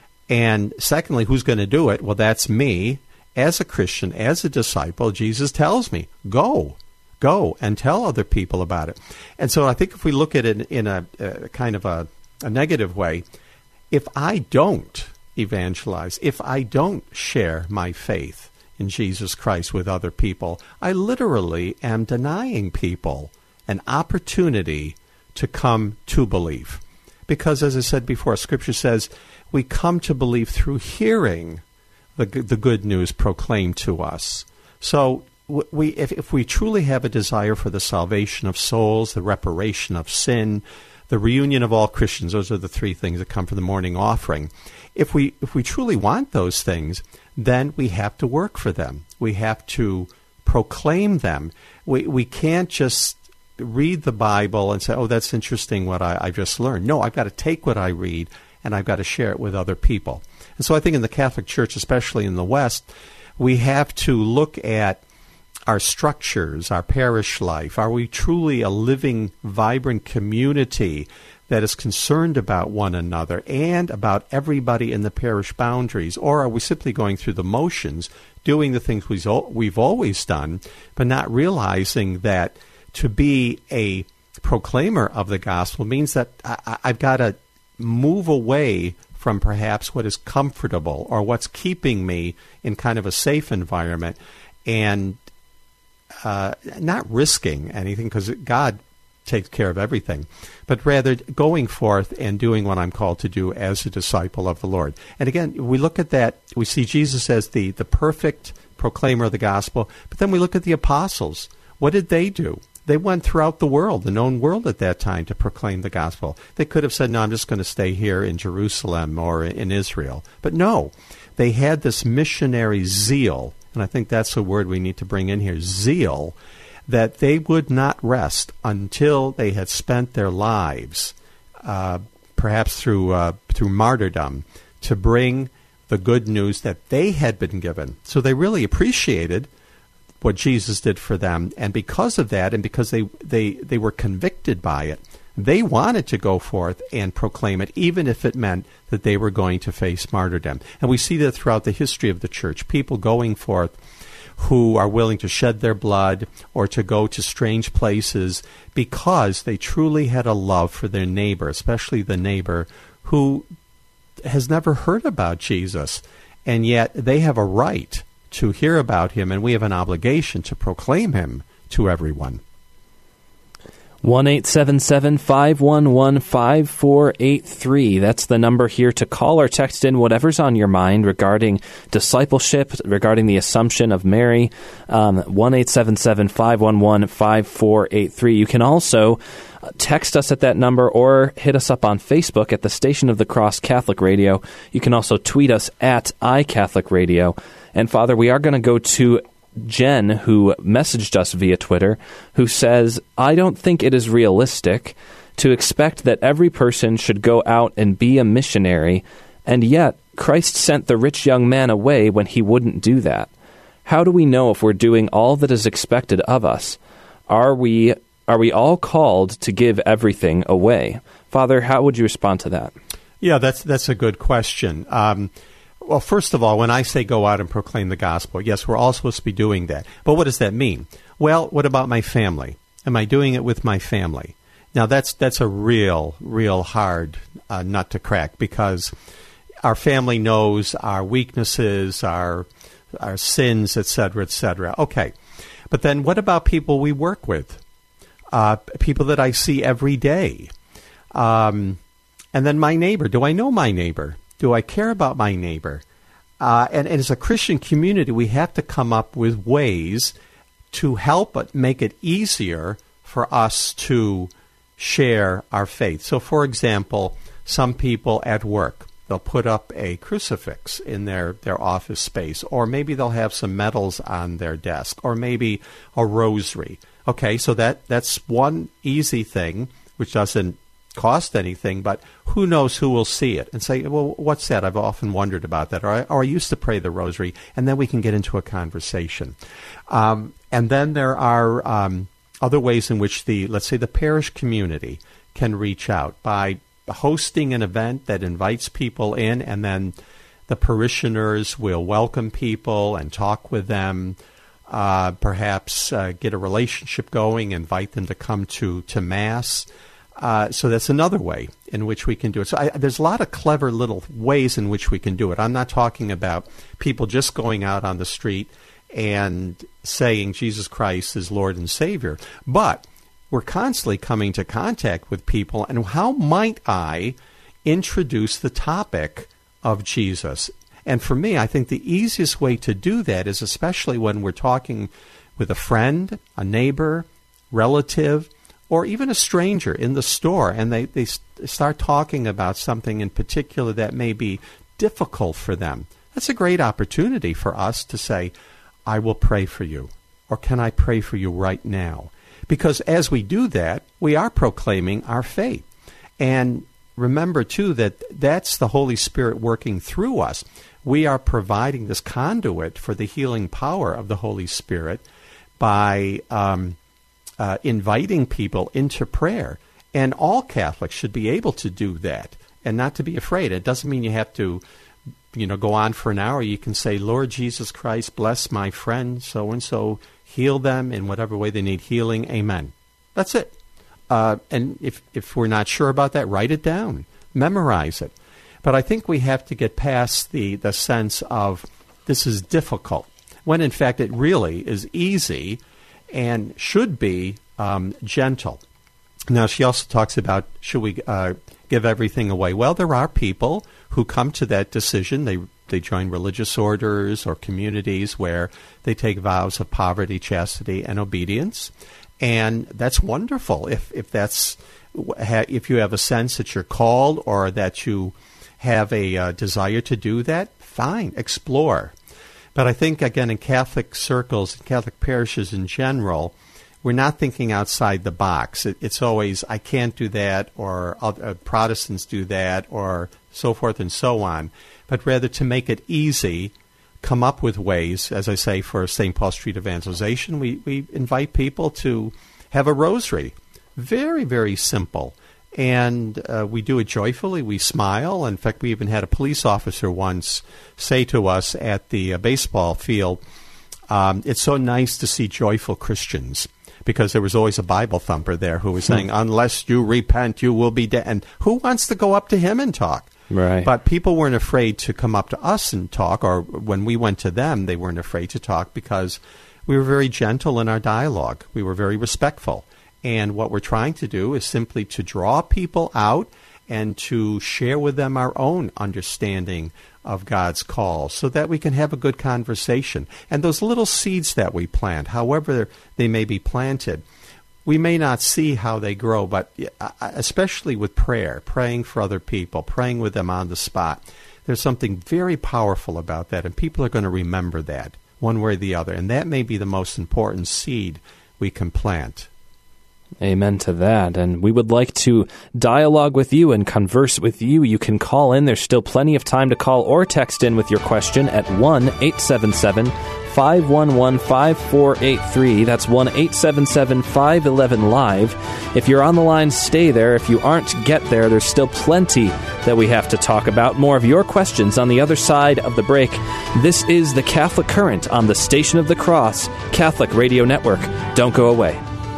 Speaker 6: And secondly, who's going to do it? Well, that's me. As a Christian, as a disciple, Jesus tells me, go, go and tell other people about it. And so I think if we look at it in a, a kind of a, a negative way, if I don't evangelize, if I don't share my faith in Jesus Christ with other people, I literally am denying people an opportunity to come to believe. Because, as I said before, Scripture says we come to believe through hearing the the good news proclaimed to us. So we, if, if we truly have a desire for the salvation of souls, the reparation of sin, the reunion of all Christians, those are the three things that come from the morning offering. If we if we truly want those things, then we have to work for them. We have to proclaim them. We we can't just read the Bible and say, oh, that's interesting what I, I just learned. No, I've got to take what I read and I've got to share it with other people. And so I think in the Catholic Church, especially in the West, we have to look at our structures, our parish life. Are we truly a living, vibrant community that is concerned about one another and about everybody in the parish boundaries? Or are we simply going through the motions, doing the things we've always done, but not realizing that to be a proclaimer of the gospel means that I've got to move away from perhaps what is comfortable or what's keeping me in kind of a safe environment, and uh, not risking anything, because God takes care of everything, but rather going forth and doing what I'm called to do as a disciple of the Lord. And again, we look at that, we see Jesus as the, the perfect proclaimer of the gospel, but then we look at the apostles. What did they do? They went throughout the world, the known world at that time, to proclaim the gospel. They could have said, no, I'm just going to stay here in Jerusalem or in Israel. But no, they had this missionary zeal, and I think that's a word we need to bring in here, zeal, that they would not rest until they had spent their lives, uh, perhaps through uh, through martyrdom, to bring the good news that they had been given. So they really appreciated what Jesus did for them, and because of that, and because they, they, they were convicted by it, they wanted to go forth and proclaim it, even if it meant that they were going to face martyrdom. And we see that throughout the history of the church, people going forth who are willing to shed their blood or to go to strange places because they truly had a love for their neighbor, especially the neighbor who has never heard about Jesus, and yet they have a right to hear about him, and we have an obligation to proclaim him to everyone.
Speaker 5: one eight seven seven, five one one, five four eight three. That's the number here to call or text in whatever's on your mind regarding discipleship, regarding the Assumption of Mary. Um, one eight seven seven, five one one, five four eight three. You can also text us at that number or hit us up on Facebook at the Station of the Cross Catholic Radio. You can also tweet us at iCatholicRadio. And Father, we are going to go to Jen, who messaged us via Twitter, who says, I don't think it is realistic to expect that every person should go out and be a missionary, and yet Christ sent the rich young man away when he wouldn't do that. How do we know if we're doing all that is expected of us? Are we are we all called to give everything away? Father, how would you respond to that?
Speaker 6: Yeah, that's that's a good question. Um Well, first of all, when I say go out and proclaim the gospel, yes, we're all supposed to be doing that. But what does that mean? Well, what about my family? Am I doing it with my family? Now, that's that's a real, real hard uh, nut to crack, because our family knows our weaknesses, our our sins, et cetera, et cetera. Okay. But then what about people we work with? Uh, people that I see every day? Um, and then my neighbor. Do I know my neighbor? Do I care about my neighbor? Uh, and, and as a Christian community, we have to come up with ways to help but make it easier for us to share our faith. So, for example, some people at work, they'll put up a crucifix in their, their office space, or maybe they'll have some medals on their desk, or maybe a rosary. Okay, so that, that's one easy thing, which doesn't cost anything, but who knows who will see it and say, well, what's that? I've often wondered about that. Or I, or I used to pray the rosary, and then we can get into a conversation. Um, and then there are um, other ways in which the, let's say, the parish community can reach out by hosting an event that invites people in, and then the parishioners will welcome people and talk with them, uh, perhaps uh, get a relationship going, invite them to come to, to Mass. Uh, so that's another way in which we can do it. So I, there's a lot of clever little ways in which we can do it. I'm not talking about people just going out on the street and saying Jesus Christ is Lord and Savior, but we're constantly coming to contact with people, and how might I introduce the topic of Jesus? And for me, I think the easiest way to do that is, especially when we're talking with a friend, a neighbor, relative, or even a stranger in the store, and they, they start talking about something in particular that may be difficult for them. That's a great opportunity for us to say, I will pray for you, or can I pray for you right now? Because as we do that, we are proclaiming our faith. And remember, too, that that's the Holy Spirit working through us. We are providing this conduit for the healing power of the Holy Spirit by Um, Uh, inviting people into prayer. And all Catholics should be able to do that and not to be afraid. It doesn't mean you have to, you know, go on for an hour. You can say, Lord Jesus Christ, bless my friend so-and-so, heal them in whatever way they need healing. Amen. That's it. Uh, and if, if we're not sure about that, write it down. Memorize it. But I think we have to get past the, the sense of this is difficult, when in fact it really is easy and should be um, gentle. Now, she also talks about, should we uh, give everything away? Well, there are people who come to that decision. They they join religious orders or communities where they take vows of poverty, chastity, and obedience. And that's wonderful if, if that's if you have a sense that you're called or that you have a uh, desire to do that, fine, explore. But I think, again, in Catholic circles, Catholic parishes in general, we're not thinking outside the box. It, it's always, I can't do that, or other, Protestants do that, or so forth and so on. But rather to make it easy, come up with ways, as I say, for Saint Paul Street evangelization, we, we invite people to have a rosary. Very, very simple. And uh, we do it joyfully. We smile. In fact, we even had a police officer once say to us at the uh, baseball field, um, it's so nice to see joyful Christians, because there was always a Bible thumper there who was saying, unless you repent, you will be dead. And who wants to go up to him and talk?
Speaker 5: Right.
Speaker 6: But people weren't afraid to come up to us and talk, or when we went to them, they weren't afraid to talk because we were very gentle in our dialogue. We were very respectful. And what we're trying to do is simply to draw people out and to share with them our own understanding of God's call so that we can have a good conversation. And those little seeds that we plant, however they may be planted, we may not see how they grow, but especially with prayer, praying for other people, praying with them on the spot, there's something very powerful about that, and people are going to remember that one way or the other. And that may be the most important seed we can plant.
Speaker 5: Amen to that. And we would like to dialogue with you and converse with you. You can call in. There's still plenty of time to call or text in with your question at one eight seven seven, five one one, five four eight three. That's one eight seven seven, five one one, live. If you're on the line, stay there. If you aren't, get there. There's still plenty that we have to talk about. More of your questions on the other side of the break. This is the Catholic Current on the Station of the Cross, Catholic Radio Network. Don't go away.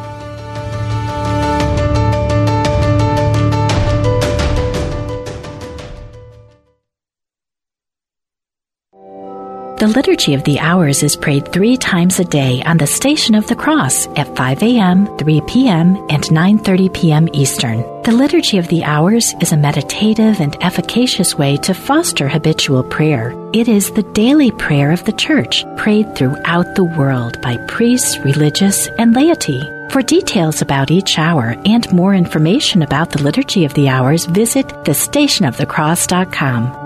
Speaker 1: The Liturgy of the Hours is prayed three times a day on the Station of the Cross at five a.m., three p.m., and nine thirty p.m. Eastern. The Liturgy of the Hours is a meditative and efficacious way to foster habitual prayer. It is the daily prayer of the Church, prayed throughout the world by priests, religious, and laity. For details about each hour and more information about the Liturgy of the Hours, visit the station of the cross dot com.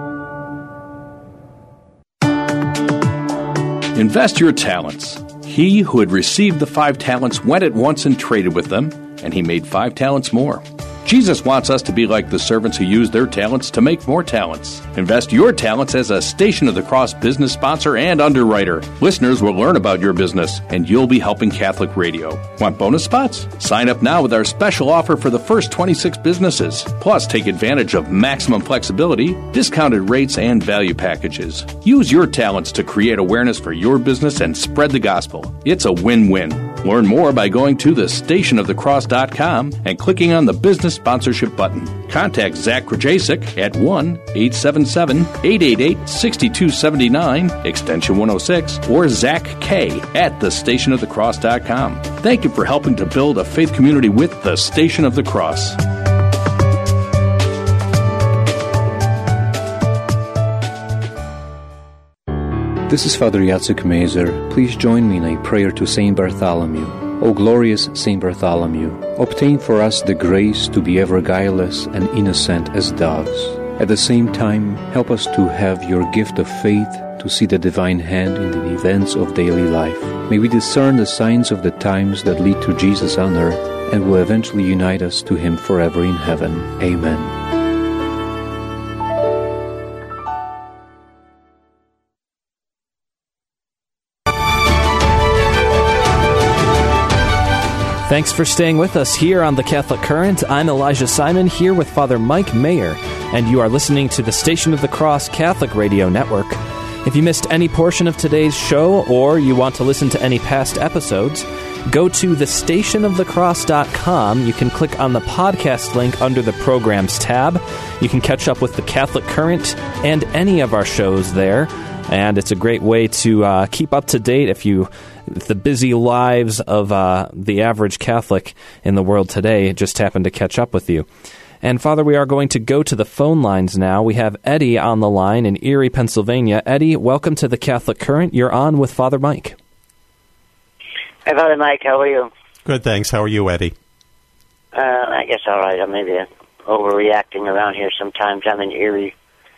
Speaker 7: Invest your talents. He who had received the five talents went at once and traded with them, and he made five talents more. Jesus wants us to be like the servants who use their talents to make more talents. Invest your talents as a Station of the Cross business sponsor and underwriter. Listeners will learn about your business, and you'll be helping Catholic Radio. Want bonus spots? Sign up now with our special offer for the first twenty-six businesses. Plus, take advantage of maximum flexibility, discounted rates, and value packages. Use your talents to create awareness for your business and spread the gospel. It's a win-win. Learn more by going to the station of the cross dot com and clicking on the business sponsorship button. Contact Zach Krajacek at one eight seven seven, eight eight eight, six two seven nine, extension one oh six, or Zach K at the station of the cross dot com. Thank you for helping to build a faith community with the Station of the Cross.
Speaker 8: This is Father Jacek Mazer. Please join me in a prayer to Saint Bartholomew. O glorious Saint Bartholomew, obtain for us the grace to be ever guileless and innocent as doves. At the same time, help us to have your gift of faith to see the divine hand in the events of daily life. May we discern the signs of the times that lead to Jesus on earth and will eventually unite us to him forever in heaven. Amen.
Speaker 5: Thanks for staying with us here on the Catholic Current. I'm Elijah Simon, here with Father Mike Mayer, and you are listening to the Station of the Cross Catholic Radio Network. If you missed any portion of today's show, or you want to listen to any past episodes, go to the station of the cross dot com. You can click on the podcast link under the Programs tab. You can catch up with the Catholic Current and any of our shows there. And it's a great way to uh, keep up to date if you if the busy lives of uh, the average Catholic in the world today just happen to catch up with you. And, Father, we are going to go to the phone lines now. We have Eddie on the line in Erie, Pennsylvania. Eddie, welcome to the Catholic Current. You're on with Father Mike.
Speaker 9: Hi, Father Mike. How are you?
Speaker 6: Good, thanks. How are you, Eddie?
Speaker 9: Uh, I guess all right. I'm maybe overreacting around here sometimes. I'm in Erie.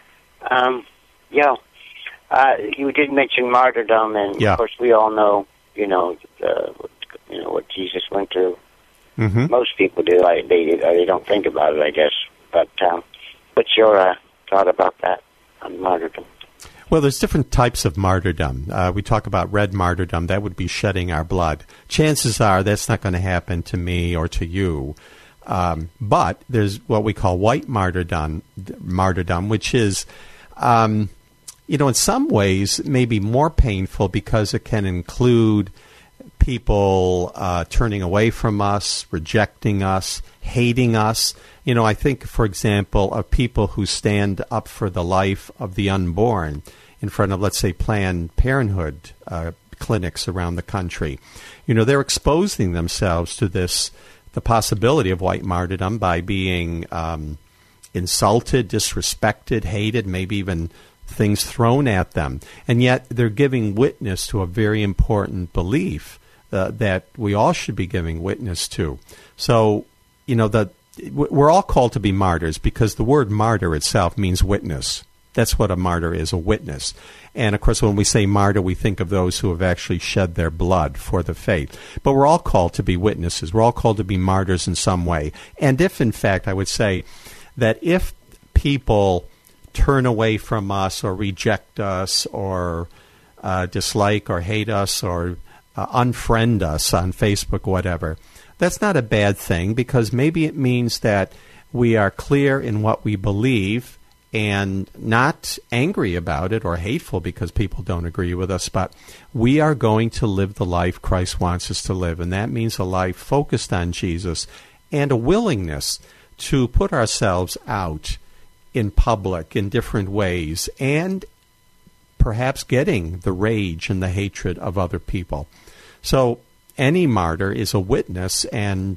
Speaker 9: Um, yeah, uh, you did mention martyrdom, and,
Speaker 6: yeah.
Speaker 9: of course, we all know, you know, uh, you know what Jesus went through.
Speaker 6: Mm-hmm.
Speaker 9: Most people do. I, they they don't think about it, I guess. But um, what's your uh, thought about that on martyrdom?
Speaker 6: Well, there's different types of martyrdom. Uh, we talk about red martyrdom. That would be shedding our blood. Chances are that's not going to happen to me or to you. Um, but there's what we call white martyrdom, martyrdom, which is, um, you know, in some ways maybe more painful because it can include people uh, turning away from us, rejecting us, hating us. You know, I think, for example, of people who stand up for the life of the unborn in front of, let's say, Planned Parenthood uh, clinics around the country. You know, they're exposing themselves to this, the possibility of white martyrdom by being um, insulted, disrespected, hated, maybe even things thrown at them. And yet they're giving witness to a very important belief Uh, that we all should be giving witness to. So, you know, the, we're all called to be martyrs because the word martyr itself means witness. That's what a martyr is, a witness. And, of course, when we say martyr, we think of those who have actually shed their blood for the faith. But we're all called to be witnesses. We're all called to be martyrs in some way. And if, in fact, I would say that if people turn away from us or reject us or uh, dislike or hate us or Uh, unfriend us on Facebook, whatever, that's not a bad thing because maybe it means that we are clear in what we believe and not angry about it or hateful because people don't agree with us, but we are going to live the life Christ wants us to live, and that means a life focused on Jesus and a willingness to put ourselves out in public in different ways and perhaps getting the rage and the hatred of other people. So any martyr is a witness, and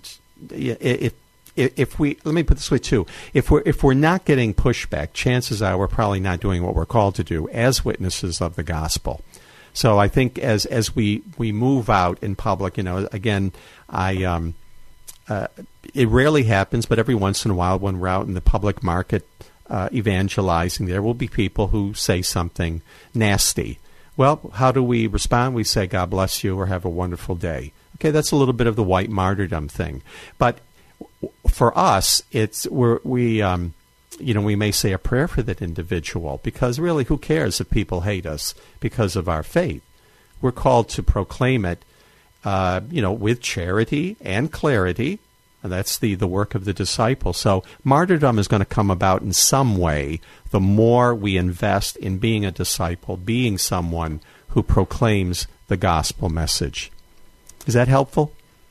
Speaker 6: if if we let me put it this way too, if we're if we're not getting pushback, chances are we're probably not doing what we're called to do as witnesses of the gospel. So I think as as we, we move out in public, you know, again, I um, uh, it rarely happens, but every once in a while when we're out in the public market uh, evangelizing, there will be people who say something nasty. Well, how do we respond? We say, God bless you, or have a wonderful day. Okay, that's a little bit of the white martyrdom thing. But for us, it's we're, we, um, you know, we may say a prayer for that individual because really, who cares if people hate us because of our faith? We're called to proclaim it, uh, you know, with charity and clarity. And that's the, the work of the disciple. So martyrdom is going to come about in some way the more we invest in being a disciple, being someone who proclaims the gospel message. Is that helpful?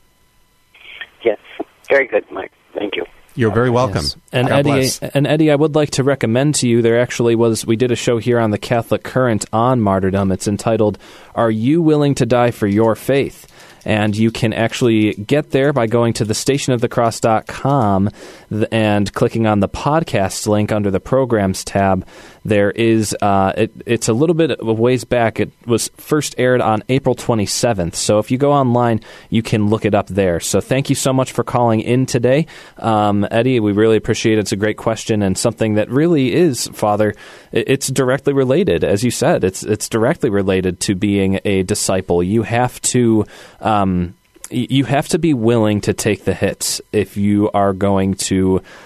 Speaker 9: Yes. Very good, Mike. Thank you.
Speaker 6: You're very welcome.
Speaker 5: Yes. And
Speaker 6: God
Speaker 5: Eddie,
Speaker 6: bless.
Speaker 5: and Eddie, I would like to recommend to you, there actually was, we did a show here on the Catholic Current on martyrdom. It's entitled, Are You Willing to Die for Your Faith? And you can actually get there by going to the station of the cross dot com and clicking on the podcast link under the Programs tab. There is, uh, it, it's a little bit of ways back. It was first aired on April twenty-seventh. So if you go online, you can look it up there. So thank you so much for calling in today. Um, Eddie, we really appreciate it. It's a great question and something that really is, Father, it's directly related. As you said, it's it's directly related to being a disciple. You have to... Um, you have to be willing to take the hits if you are going to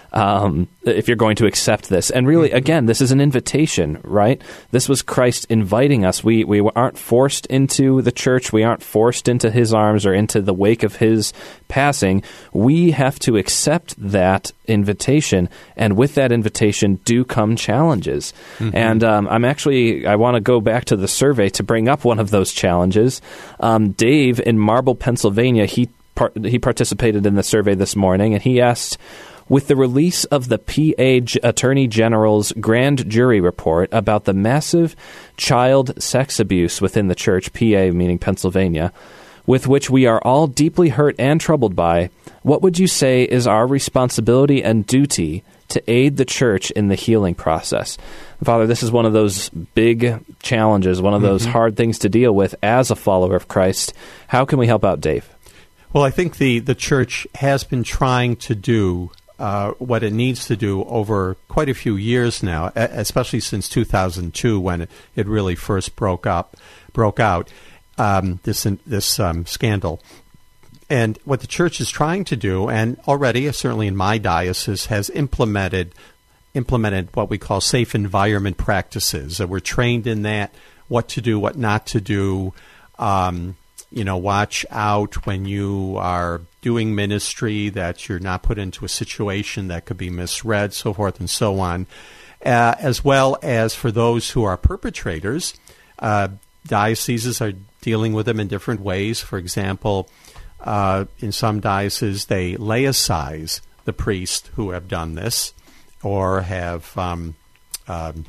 Speaker 5: um, if you're going to accept this. And really, again, this is an invitation, right? This was Christ inviting us. We we aren't forced into the church. We aren't forced into his arms or into the wake of his passing. We have to accept that invitation, and with that invitation do come challenges. Mm-hmm. And um, I'm actually, I want to go back to the survey to bring up one of those challenges. Um, Dave in Marble, Pennsylvania, he par- he participated in the survey this morning, and he asked, with the release of the P A G- Attorney General's grand jury report about the massive child sex abuse within the church, P A meaning Pennsylvania, with which we are all deeply hurt and troubled by, what would you say is our responsibility and duty to aid the church in the healing process? Father, this is one of those big challenges, one of those mm-hmm. hard things to deal with as a follower of Christ. How can we help out, Dave?
Speaker 6: Well, I think the, the church has been trying to do uh, what it needs to do over quite a few years now, especially since two thousand two when it, it really first broke up, broke out, um, this, this um, scandal. And what the church is trying to do, and already, certainly in my diocese, has implemented implemented what we call safe environment practices. Uh, we're trained in that, what to do, what not to do. Um, you know, watch out when you are doing ministry that you're not put into a situation that could be misread, so forth and so on. Uh, as well as for those who are perpetrators, uh, dioceses are dealing with them in different ways. For example, Uh, in some dioceses, they laicize the priest who have done this, or have, um, um,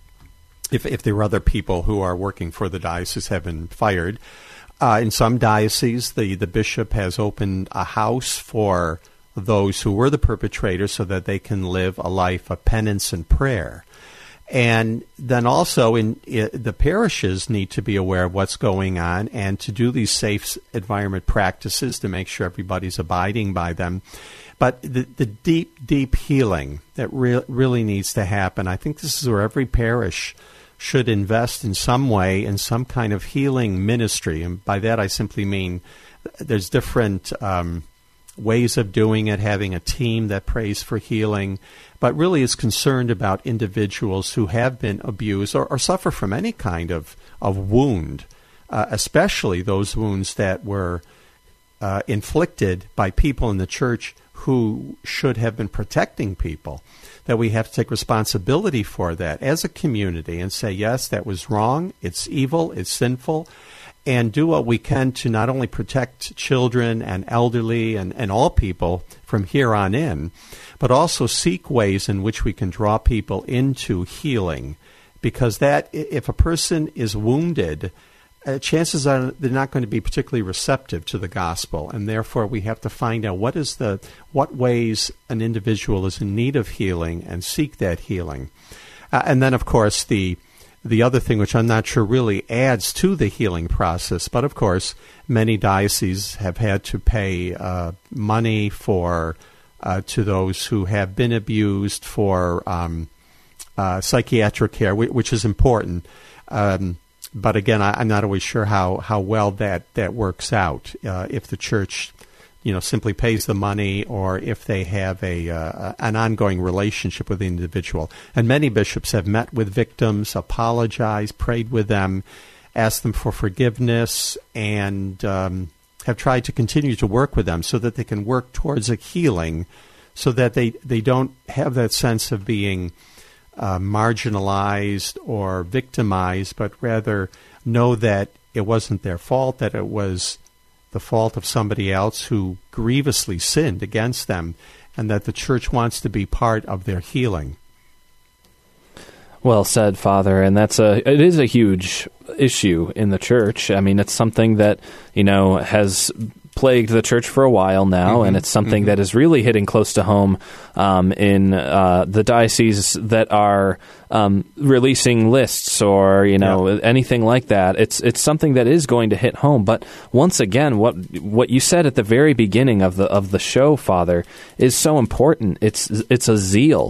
Speaker 6: if, if there are other people who are working for the diocese, have been fired. Uh, in some dioceses, the, the bishop has opened a house for those who were the perpetrators so that they can live a life of penance and prayer. And then also in, in the parishes need to be aware of what's going on and to do these safe environment practices to make sure everybody's abiding by them. But the, the deep, deep healing that re- really needs to happen, I think this is where every parish should invest in some way in some kind of healing ministry. And by that I simply mean there's different um, ways of doing it, having a team that prays for healing, but really is concerned about individuals who have been abused or, or suffer from any kind of, of wound, uh, especially those wounds that were uh, inflicted by people in the church who should have been protecting people, that we have to take responsibility for that as a community and say, yes, that was wrong, it's evil, it's sinful, and do what we can to not only protect children and elderly and, and all people from here on in, but also seek ways in which we can draw people into healing. Because that, if a person is wounded, uh, chances are they're not going to be particularly receptive to the gospel, and therefore we have to find out what is the what ways an individual is in need of healing and seek that healing. Uh, and then, of course, the The other thing, which I'm not sure really adds to the healing process, but of course, many dioceses have had to pay uh, money for uh, to those who have been abused for um, uh, psychiatric care, which is important. Um, but again, I, I'm not always sure how, how well that, that works out. Uh, if the church, you know, simply pays the money, or if they have a uh, an ongoing relationship with the individual. And many bishops have met with victims, apologized, prayed with them, asked them for forgiveness, and um, have tried to continue to work with them so that they can work towards a healing, so that they, they don't have that sense of being uh, marginalized or victimized, but rather know that it wasn't their fault, that it was the fault of somebody else who grievously sinned against them, and that the church wants to be part of their healing.
Speaker 5: Well said, Father, and that's a it is a huge issue in the church. I mean, it's something that, you know, has plagued the church for a while now, mm-hmm. and it's something mm-hmm. that is really hitting close to home um, in uh, the dioceses that are um, releasing lists or, you know, yeah. anything like that. It's it's something that is going to hit home. But once again, what what you said at the very beginning of the of the show, Father, is so important. It's it's a zeal.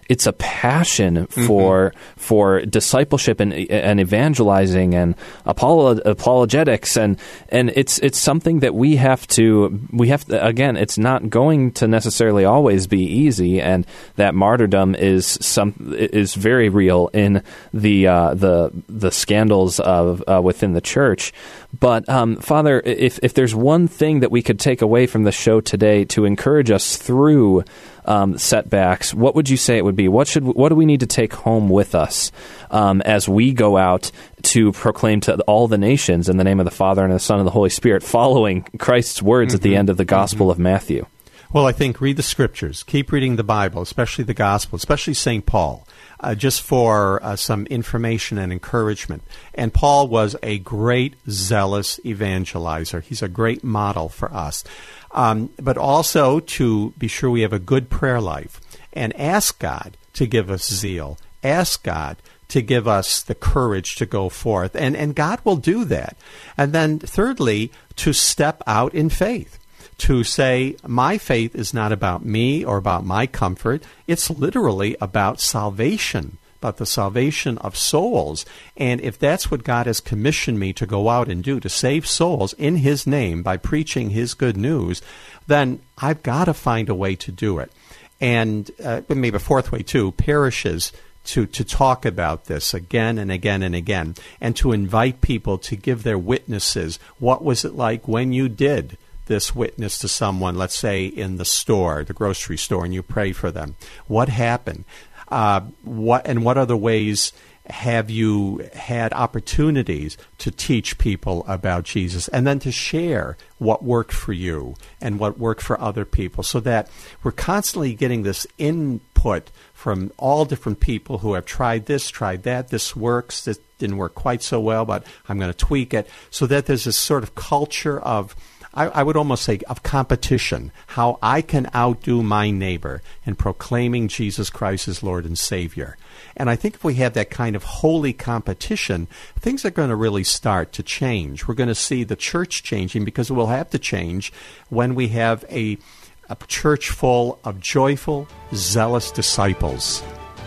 Speaker 5: it's a passion for mm-hmm. for discipleship and and evangelizing and apolo- apologetics, and and it's it's something that we have to we have to, again, it's not going to necessarily always be easy, and that martyrdom is some is very real in the uh, the the scandals of uh, within the church. But um, Father, if if there's one thing that we could take away from the show today to encourage us through um, setbacks, what would you say it would be? What should what do we need to take home with us um, as we go out to proclaim to all the nations in the name of the Father and the Son and the Holy Spirit, following Christ's words mm-hmm. at the end of the Gospel mm-hmm. of Matthew?
Speaker 6: Well, I think read the Scriptures. Keep reading the Bible, especially the Gospel, especially Saint Paul, uh, just for uh, some information and encouragement. And Paul was a great, zealous evangelizer. He's a great model for us. Um, but also to be sure we have a good prayer life and ask God to give us zeal. Ask God to give us the courage to go forth. And, and God will do that. And then thirdly, to step out in faith. To say, my faith is not about me or about my comfort. It's literally about salvation, about the salvation of souls. And if that's what God has commissioned me to go out and do, to save souls in His name by preaching His good news, then I've got to find a way to do it. And uh, maybe a fourth way, too, parishes to, to talk about this again and again and again, and to invite people to give their witnesses. What was it like when you did this witness to someone, let's say in the store, the grocery store, and you pray for them? What happened? Uh, what and what other ways have you had opportunities to teach people about Jesus, and then to share what worked for you and what worked for other people, so that we're constantly getting this input from all different people who have tried this, tried that, this works, this didn't work quite so well, but I'm going to tweak it, so that there's this sort of culture of, I, I would almost say, of competition, how I can outdo my neighbor in proclaiming Jesus Christ as Lord and Savior. And I think if we have that kind of holy competition, things are going to really start to change. We're going to see the church changing, because it will have to change when we have a, a church full of joyful, zealous disciples.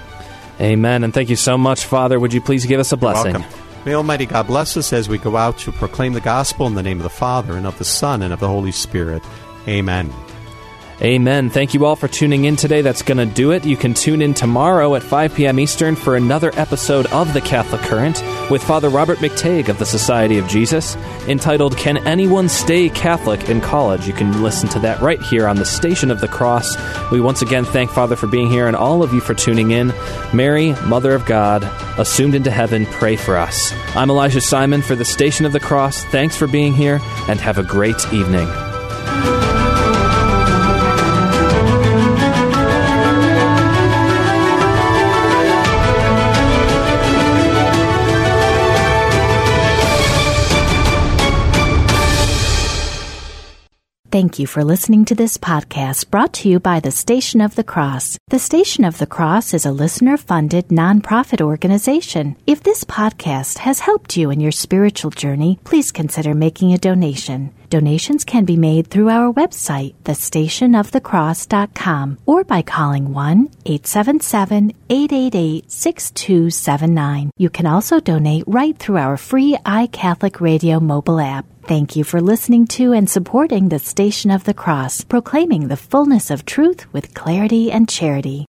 Speaker 5: Amen. And thank you so much, Father. Would you please give us a blessing?
Speaker 6: You're welcome. May Almighty God bless us as we go out to proclaim the gospel in the name of the Father, and of the Son, and of the Holy Spirit. Amen.
Speaker 5: Amen. Thank you all for tuning in today. That's going to do it. You can tune in tomorrow at five p.m. Eastern for another episode of The Catholic Current with Father Robert McTague of the Society of Jesus, entitled Can Anyone Stay Catholic in College? You can listen to that right here on the Station of the Cross. We once again thank Father for being here, and all of you for tuning in. Mary, Mother of God, assumed into heaven, pray for us. I'm Elijah Simon for the Station of the Cross. Thanks for being here, and have a great evening.
Speaker 1: Thank you for listening to this podcast brought to you by the Station of the Cross. The Station of the Cross is a listener-funded nonprofit organization. If this podcast has helped you in your spiritual journey, please consider making a donation. Donations can be made through our website, the station of the cross dot com, or by calling one eight seven seven, eight eight eight, six two seven nine. You can also donate right through our free iCatholic Radio mobile app. Thank you for listening to and supporting the Station of the Cross, proclaiming the fullness of truth with clarity and charity.